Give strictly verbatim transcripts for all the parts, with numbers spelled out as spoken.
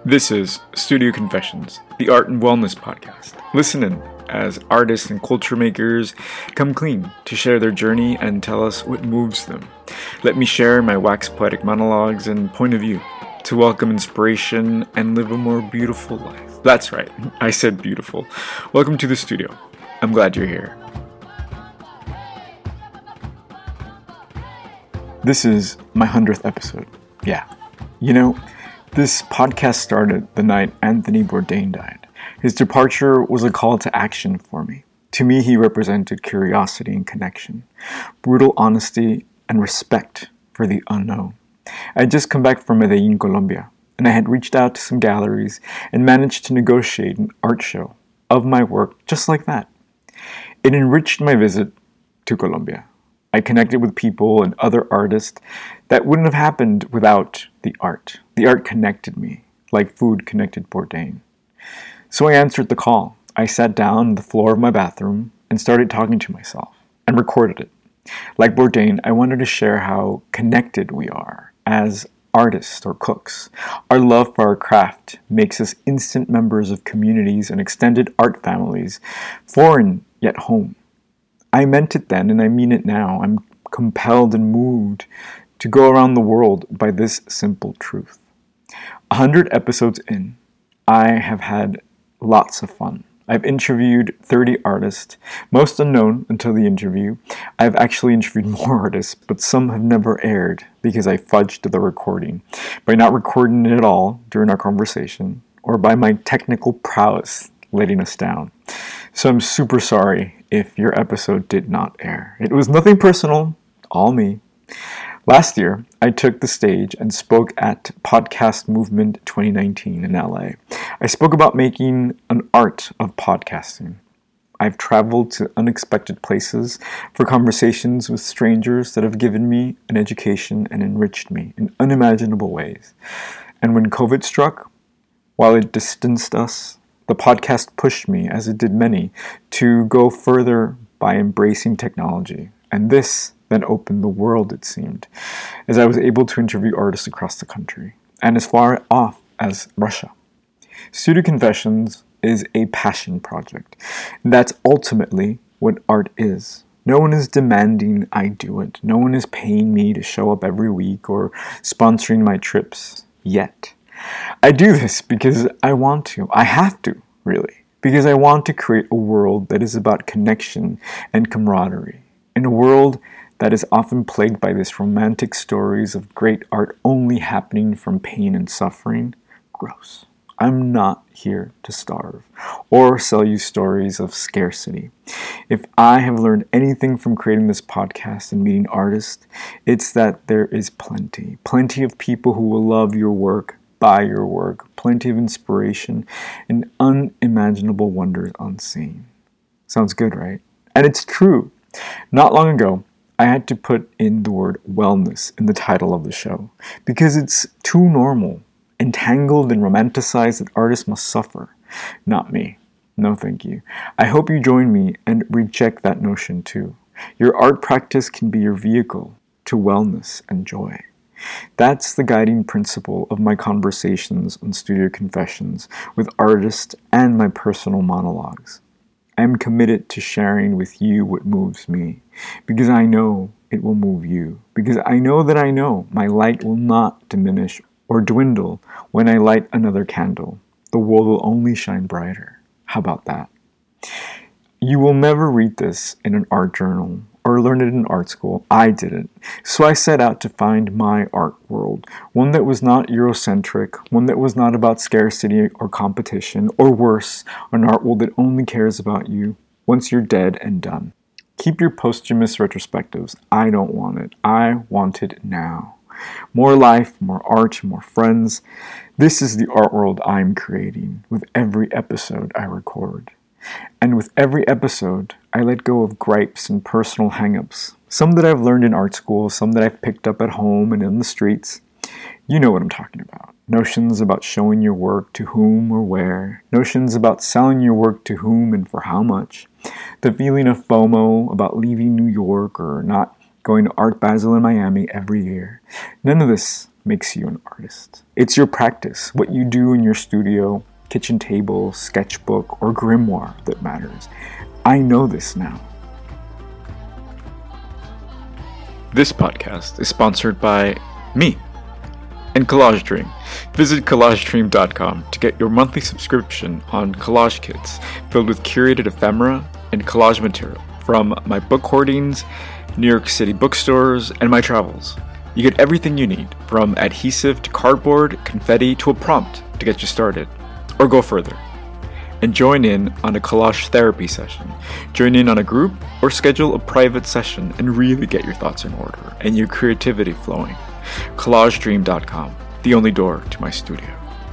This is Studio Confessions, the art and wellness podcast. Listen in as artists and culture makers come clean to share their journey and tell us what moves them. Let me share my wax poetic monologues and point of view to welcome inspiration and live a more beautiful life. That's right, I said beautiful. Welcome to the studio. I'm glad you're here. This is my hundredth episode. Yeah. You know, this podcast started the night Anthony Bourdain died. His departure was a call to action for me. To me, he represented curiosity and connection, brutal honesty and respect for the unknown. I had just come back from Medellin, Colombia, and I had reached out to some galleries and managed to negotiate an art show of my work just like that. It enriched my visit to Colombia. I connected with people and other artists that wouldn't have happened without the art. The art connected me, like food connected Bourdain. So I answered the call. I sat down on the floor of my bathroom and started talking to myself and recorded it. Like Bourdain, I wanted to share how connected we are as artists or cooks. Our love for our craft makes us instant members of communities and extended art families, foreign yet home. I meant it then, and I mean it now. I'm compelled and moved to go around the world by this simple truth. A hundred episodes in, I have had lots of fun. I've interviewed thirty artists, most unknown until the interview. I've actually interviewed more artists, but some have never aired because I fudged the recording by not recording it at all during our conversation, or by my technical prowess letting us down. So I'm super sorry if your episode did not air. It was nothing personal, all me. Last year, I took the stage and spoke at Podcast Movement twenty nineteen in L A. I spoke about making an art of podcasting. I've traveled to unexpected places for conversations with strangers that have given me an education and enriched me in unimaginable ways. And when COVID struck, while it distanced us, the podcast pushed me, as it did many, to go further by embracing technology. And this then opened the world, it seemed, as I was able to interview artists across the country, and as far off as Russia. Studio Confessions is a passion project, and that's ultimately what art is. No one is demanding I do it. No one is paying me to show up every week or sponsoring my trips yet. I do this because I want to. I have to, really. Because I want to create a world that is about connection and camaraderie. In a world that is often plagued by these romantic stories of great art only happening from pain and suffering. Gross. I'm not here to starve or sell you stories of scarcity. If I have learned anything from creating this podcast and meeting artists, it's that there is plenty. Plenty of people who will love your work, buy your work, plenty of inspiration, and unimaginable wonders unseen. Sounds good, right? And it's true. Not long ago, I had to put in the word wellness in the title of the show because it's too normal, entangled and romanticized that artists must suffer. Not me. No, thank you. I hope you join me and reject that notion too. Your art practice can be your vehicle to wellness and joy. That's the guiding principle of my conversations on Studio Confessions with artists and my personal monologues. I am committed to sharing with you what moves me, because I know it will move you, because I know that I know my light will not diminish or dwindle when I light another candle. The world will only shine brighter. How about that? You will never read this in an art journal or learn it in art school. I didn't. So I set out to find my art world, one that was not Eurocentric, one that was not about scarcity or competition, or worse, an art world that only cares about you once you're dead and done. Keep your posthumous retrospectives. I don't want it. I want it now. More life, more art, more friends. This is the art world I'm creating with every episode I record. And with every episode, I let go of gripes and personal hang-ups. Some that I've learned in art school, some that I've picked up at home and in the streets. You know what I'm talking about. Notions about showing your work to whom or where. Notions about selling your work to whom and for how much. The feeling of FOMO about leaving New York or not going to Art Basel in Miami every year. None of this makes you an artist. It's your practice, what you do in your studio, kitchen table, sketchbook, or grimoire that matters. I know this now. This podcast is sponsored by me and Collage Dream. Visit collage dream dot com to get your monthly subscription on collage kits filled with curated ephemera and collage material from my book hoardings, New York City bookstores, and my travels. You get everything you need, from adhesive to cardboard, confetti to a prompt to get you started, or go further. And join in on a collage therapy session. Join in on a group or schedule a private session and really get your thoughts in order and your creativity flowing. collage dream dot com, the only door to my studio.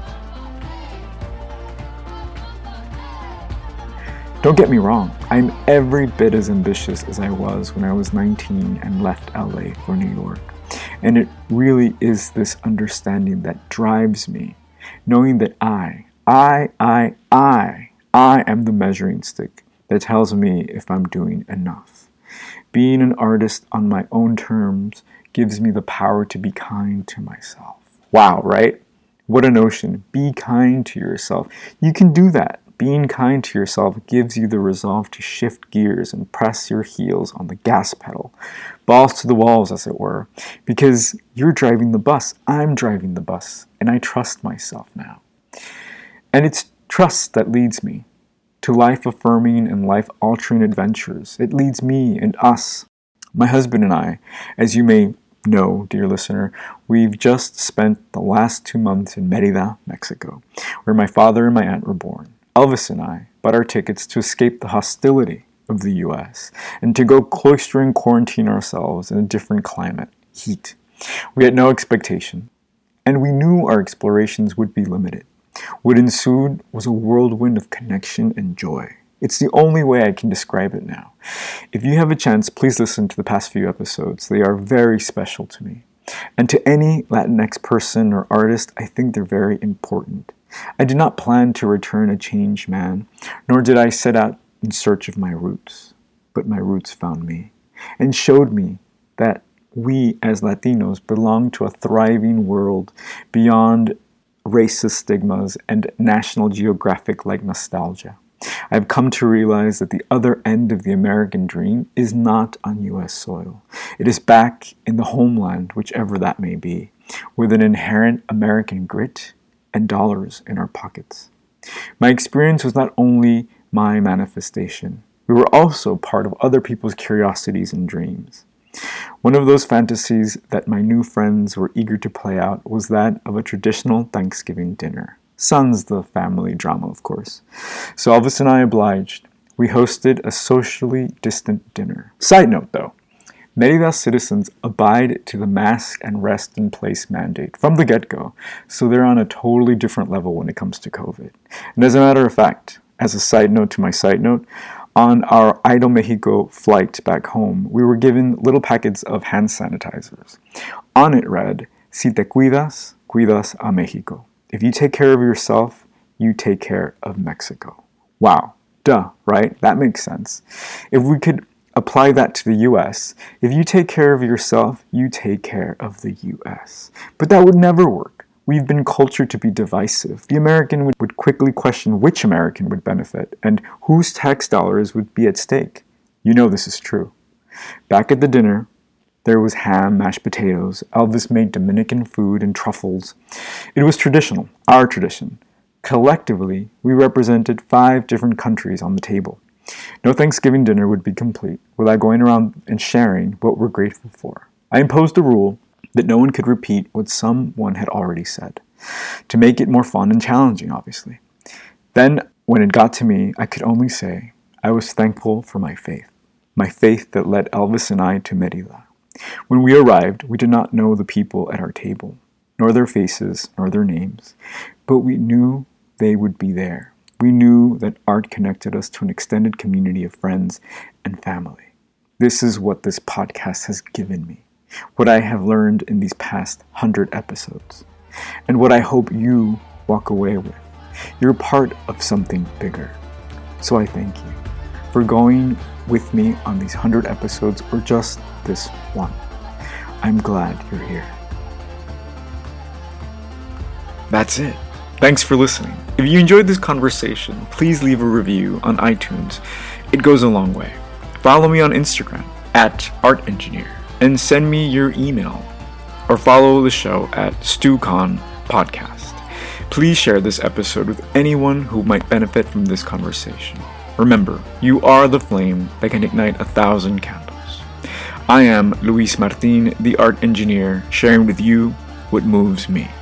Don't get me wrong, I'm every bit as ambitious as I was when I was nineteen and left L A for New York. And it really is this understanding that drives me, knowing that I, I, I, I, I am the measuring stick that tells me if I'm doing enough. Being an artist on my own terms gives me the power to be kind to myself. Wow, right? What a notion. Be kind to yourself. You can do that. Being kind to yourself gives you the resolve to shift gears and press your heels on the gas pedal. Balls to the walls, as it were. Because you're driving the bus. I'm driving the bus. And I trust myself now. And it's trust that leads me to life-affirming and life-altering adventures. It leads me and us, my husband and I, as you may know, dear listener, we've just spent the last two months in Mérida, Mexico, where my father and my aunt were born. Elvis and I bought our tickets to escape the hostility of the U S and to go cloister and quarantine ourselves in a different climate, heat. We had no expectation, and we knew our explorations would be limited. What ensued was a whirlwind of connection and joy. It's the only way I can describe it now. If you have a chance, please listen to the past few episodes. They are very special to me. And to any Latinx person or artist, I think they're very important. I did not plan to return a changed man, nor did I set out in search of my roots. But my roots found me and showed me that we as Latinos belong to a thriving world beyond racist stigmas and National Geographic-like nostalgia. I've come to realize that the other end of the American dream is not on U S soil. It is back in the homeland, whichever that may be, with an inherent American grit and dollars in our pockets. My experience was not only my manifestation. We were also part of other people's curiosities and dreams. One of those fantasies that my new friends were eager to play out was that of a traditional Thanksgiving dinner. Sans the family drama, of course. So Elvis and I obliged. We hosted a socially distant dinner. Side note, though, Mérida citizens abide to the mask and rest in place mandate from the get-go, so they're on a totally different level when it comes to COVID. And as a matter of fact, as a side note to my side note, on our Aeromexico flight back home, we were given little packets of hand sanitizers. On it read, "Si te cuidas, cuidas a México." If you take care of yourself, you take care of Mexico. Wow. Duh, right? That makes sense. If we could apply that to the U S, if you take care of yourself, you take care of the U S. But that would never work. We've been cultured to be divisive. The American would, would quickly question which American would benefit and whose tax dollars would be at stake. You know this is true. Back at the dinner, there was ham, mashed potatoes. Elvis made Dominican food and truffles. It was traditional, our tradition. Collectively, we represented five different countries on the table. No Thanksgiving dinner would be complete without going around and sharing what we're grateful for. I imposed a rule that no one could repeat what someone had already said, to make it more fun and challenging, obviously. Then, when it got to me, I could only say I was thankful for my faith, my faith that led Elvis and I to Mérida. When we arrived, we did not know the people at our table, nor their faces, nor their names, but we knew they would be there. We knew that art connected us to an extended community of friends and family. This is what this podcast has given me, what I have learned in these past hundred episodes, and what I hope you walk away with. You're part of something bigger. So I thank you. for going with me on these one hundred episodes or just this one. I'm glad you're here. That's it. Thanks for listening. If you enjoyed this conversation, please leave a review on iTunes. It goes a long way. Follow me on Instagram at Art Engineer and send me your email, or follow the show at StuCon Podcast. Please share this episode with anyone who might benefit from this conversation. Remember, you are the flame that can ignite a thousand candles. I am Luis Martin, the Art Engineer, sharing with you what moves me.